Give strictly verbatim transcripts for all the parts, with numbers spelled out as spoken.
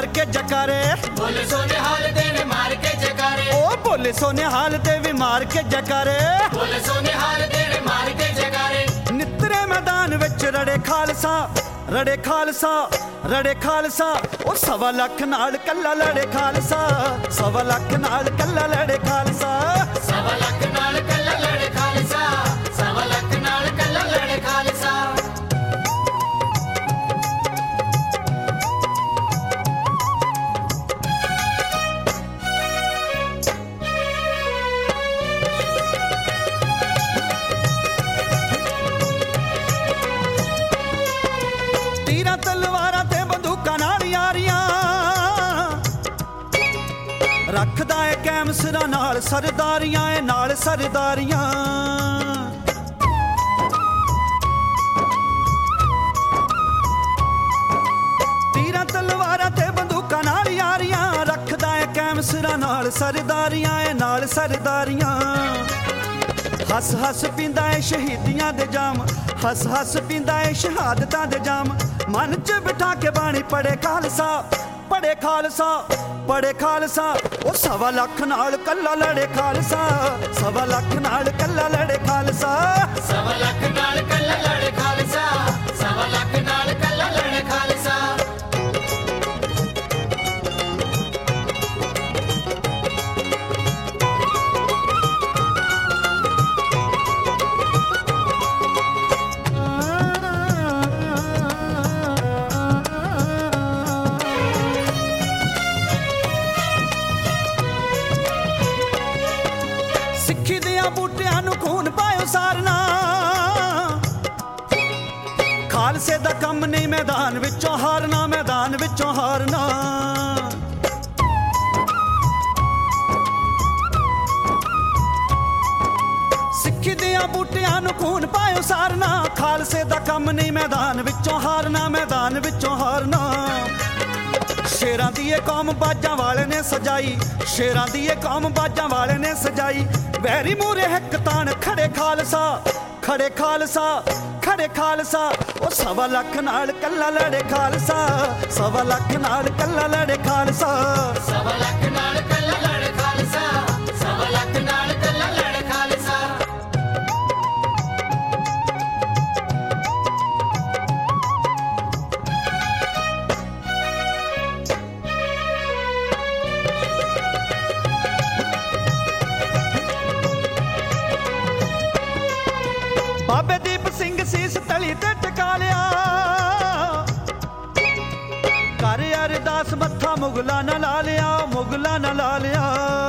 के जकारे, बोले सोने हाल दे वे मार के जकारे, ओ बोले सोने हाल दे वे मार के जकारे, बोले सोने हाल दे वे मार के जकारे। नितरे मैदान विच रड़े खालसा, रड़े खालसा, रड़े खालसा, ओ सवा लख नाल कल्ला लड़े खालसा, सवा लख नाल कल्ला लड़े खालसा, सवा लख नाल कल्ला लड़े खालसा, सवा लख नाल कल्ला लड़े खालसा। तीरा तलवारां ते बंदूकां नाल यारियां रखदा है कैम सिरां नाल सरदारियां ए नाल सरदारियां। तीरा तलवारां ते बंदूकां नाल यारियां रखदा है कैम सिरां नाल सरदारियां ए नाल सरदारियां। हस हस पींदा है शहीदियां दे जाम, हस हस पींदा है शहादतां दे जाम, मन च बिठा के बाणी पढ़े खालसा, पढ़े खालसा, पढ़े खालसा, ओ सवा लख नाल कल्ला लड़े खालसा, सवा लख नाल कल्ला लड़े खालसा, सवा लख नाल कल्ला लड़े खालसा, सवा लख नाल कल्ला लड़े खालसा। सिक्खी दियां बूटियां नूं खून पायो सारना, खालसे दा कम नहीं मैदान विचों हारना, मैदान विचों हारना। सिक्खी दियां बूटियां नूं खून पायो सारना, खालसे दा कम नहीं मैदान विचों हारना, मैदान विचों हारना। शेरां दी ये कौम बाजां वाले ने सजाई, शेरां दी ये कौम बाजां वाले ने सजाई, वैरी मूरे हिक तान खड़े खालसा, खड़े खालसा, खड़े खालसा, ओ सवा लख नाल कल्ला लड़े खालसा, सवा लख नाल कल्ला लड़े खालसा, सवा लख नाल कल्ला लड़े खालसा, सवा लख नाल कल्ला लड़े खालसा। बाबे दीप सिंह सीस तली ते टका लिया, कर अरदास मत्था मुगला न ला लिया, मुगला न ला लिया।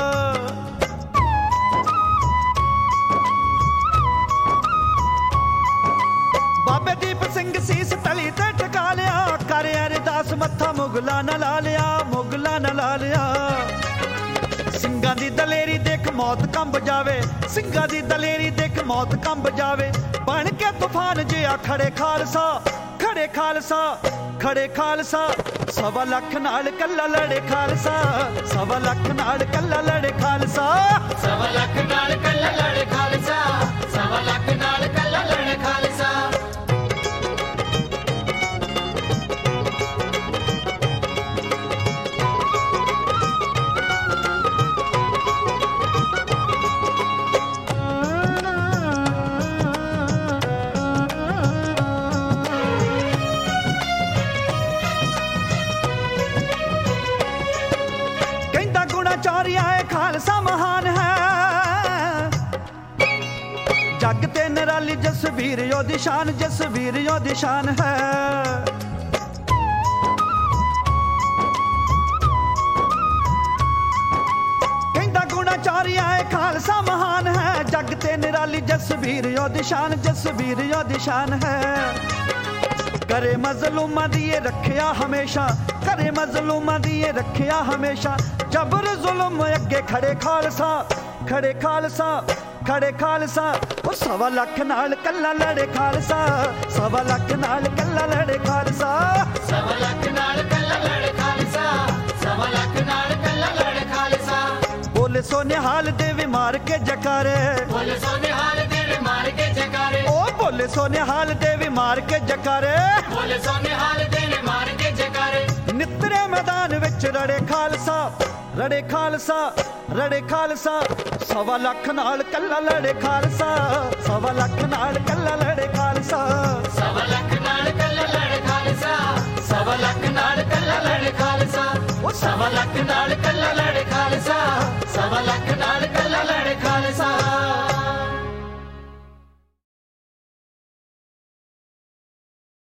बाबे दीप सिंह सीस तली ते टका लिया, कर अरदास मत्था मुगला न ला लिया, मुगला न ला लिया। ਸਿੰਘਾਂ ਦੀ ਦਲੇਰੀ ਦੇਖ ਮੌਤ ਕੰਬ ਜਾਵੇ, ਸਿੰਘਾਂ ਦੀ ਦਲੇਰੀ ਦੇਖ ਮੌਤ ਕੰਬ ਜਾਵੇ, ਬਣ ਕੇ ਤੂਫਾਨ ਜਿਹਾ ਖੜੇ ਖਾਲਸਾ, ਖੜੇ ਖਾਲਸਾ, ਖੜੇ ਖਾਲਸਾ, ਸਵਾ ਲੱਖ ਨਾਲ ਕੱਲਾ ਲੜੇ ਖਾਲਸਾ, ਸਵਾ ਲੱਖ ਨਾਲ ਕੱਲਾ ਲੜੇ ਖਾਲਸਾ, ਸਵਾ ਲੱਖ ਨਾਲ ਕੱਲਾ ਲੜੇ ਖਾਲਸਾ, ਸਵਾ ਲੱਖ ਨਾਲ ਕੱਲਾ ਲੜੇ ਖਾਲਸਾ। ਚਾਰਿਆ ਏ ਖਾਲਸਾ ਮਹਾਨ ਹੈ, ਜੱਗ ਤੇ ਨਿਰਾਲੀ ਜਸਵੀਰ ਉਹਦੀ ਸ਼ਾਨ, ਜਸਵੀਰ ਉਹਦੀ ਸ਼ਾਨ ਹੈ। ਕਹਿੰਦਾ ਗੁਣਾ ਚਾਰਿਆ ਏ ਖਾਲਸਾ ਮਹਾਨ ਹੈ, ਜੱਗ ਤੇ ਨਿਰਾਲੀ ਜਸਵੀਰ ਉਹਦੀ ਸ਼ਾਨ, ਜਸਵੀਰ ਉਹਦੀ ਸ਼ਾਨ ਹੈ। करे मजलूमां दी ये रखिया हमेशा, करे मजलूमां दी ये रखिया हमेशा, जबर जुल्म अगे खड़े खालसा, खड़े खालसा, खड़े खालसा, ओ सवा लख नाल कल्ला लड़े खालसा, सवा लख नाल कल्ला लड़े खालसा, सवा लख नाल कल्ला लड़े खालसा, सवा लख नाल कल्ला लड़े खालसा। बोले सोने हाल दे वे मार के जकारे, बोले सोने हाल दे वे मार के जकारे, ओ ਬੋਲੇ ਸੋਨਿਹਾਲ ਦੇ ਵੀ ਮਾਰ ਕੇ ਜਕਾਰੇ ਬੋਲੇ ਸੋਨਿਹਾਲ ਦੇ ਵੀ ਮਾਰ ਕੇ ਜਕਾਰੇ ਨਿੱਤਰੇ ਮੈਦਾਨ ਵਿੱਚ ਰੜੇ ਖਾਲਸਾ ਰੜੇ ਖਾਲਸਾ ਰੜੇ ਖਾਲਸਾ ਸਵਾ ਲੱਖ ਨਾਲ ਕੱਲਾ ਲੜੇ ਖਾਲਸਾ ਸਵਾ ਲੱਖ ਨਾਲ ਕੱਲਾ ਲੜੇ ਖਾਲਸਾ ਸਵਾ ਲੱਖ ਨਾਲ ਕੱਲਾ ਲੜੇ ਖਾਲਸਾ ਸਵਾ ਲੱਖ ਨਾਲ ਕੱਲਾ ਲੜੇ ਖਾਲਸਾ ਉਹ ਸਵਾ ਲੱਖ ਨਾਲ ਕੱਲਾ